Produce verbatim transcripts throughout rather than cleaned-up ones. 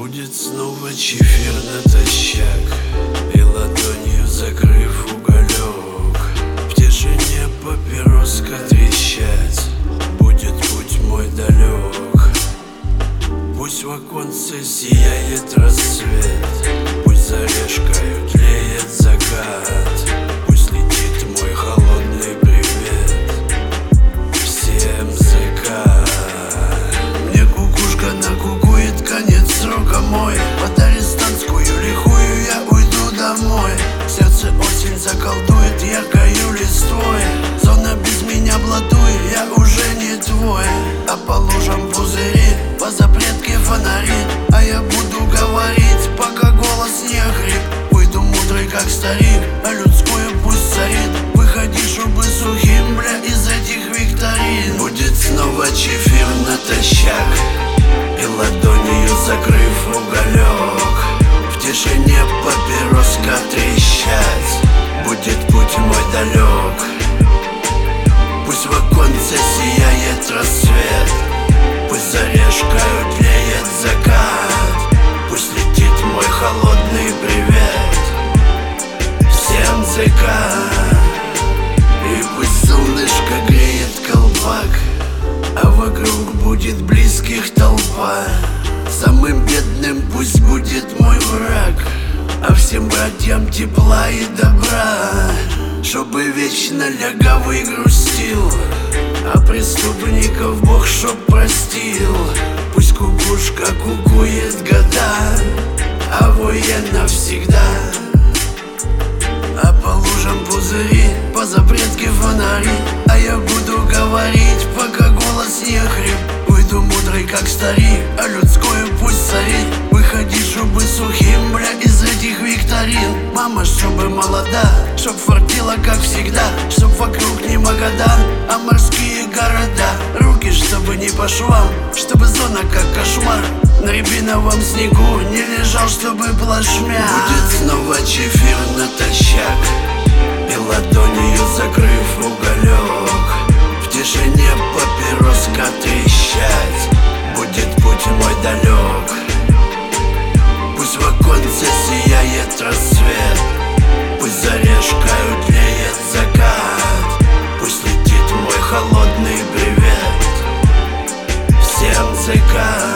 Будет снова чефир натощак, и ладонью закрыв уголек, в тишине папироска трещать. Будет путь мой далек. Пусть в оконце сияет рассвет, пусть за решкою тлеет закат, пусть летит мой холодный привет всем ЗК. Мне кукушка накукует, конец срока мой. Под арестантскую лихую я уйду домой. Сердце осень заколдует яркою листвой. Зона без меня блатует, я уже не твой. А по лужам пузыри, по запретке фонари, а я буду говорить, пока голос не охрип. Уйду мудрый, как старик, а людскую пусть царит. Выходи, чтобы сухим, бля, из этих викторин. Будет снова чефир натощак, и ладонью закрыв уголек, в тишине папироска трещать. Будет путь мой далек. Пусть в оконце сияет рассвет, пусть за решкою тлеет закат, пусть летит мой холодный привет всем ЗК. И пусть солнышко греет колпак, а вокруг будет близких толпа. Самым бедным пусть будет мой враг, а всем братьям тепла и добра. Чтобы вечно лягавый грустил, а преступников Бог чтоб простил. Пусть кукушка кукует года, а военно всегда. А по лужам пузыри, по запретке фонари, а я буду говорить, пока голос не хрип. Уйду мудрый, как старик, а людскую пусть царит. Выходи, чтобы сухим, бля, из этих викторин. Мама, чтобы молода, чтоб фартила, как всегда, чтоб вокруг не Магадан, а морские города. Руки, чтобы не по швам, чтобы зона, как кошмар, на рябиновом снегу не лежал, чтобы плашмя. Будет снова чефир натощак, и ладонью закрыв уголек, в тишине папироска трещать. Будет путь мой далек. Пусть в оконце сияет рассвет, пусть за решкою тлеет закат, пусть летит мой холодный привет всем ЗК.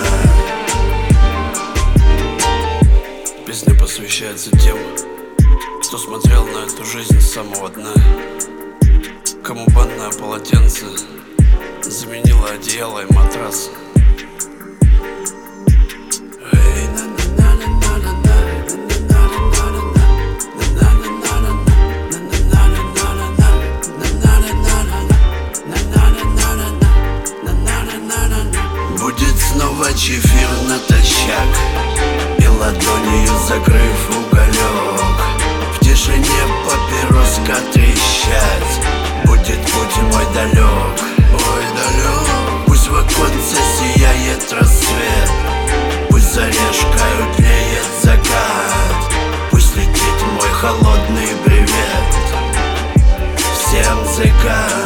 Песня посвящается тем, кто смотрел на эту жизнь с самого дна, кому банное полотенце заменило одеяло и матрас. Будет снова чефир натощак, и ладонью закрыв уголек, в тишине папироска трещать. Будет путь мой далек, мой далек. Пусть в оконце сияет рассвет, пусть за решкою тлеет закат, пусть летит мой холодный привет всем ЗК.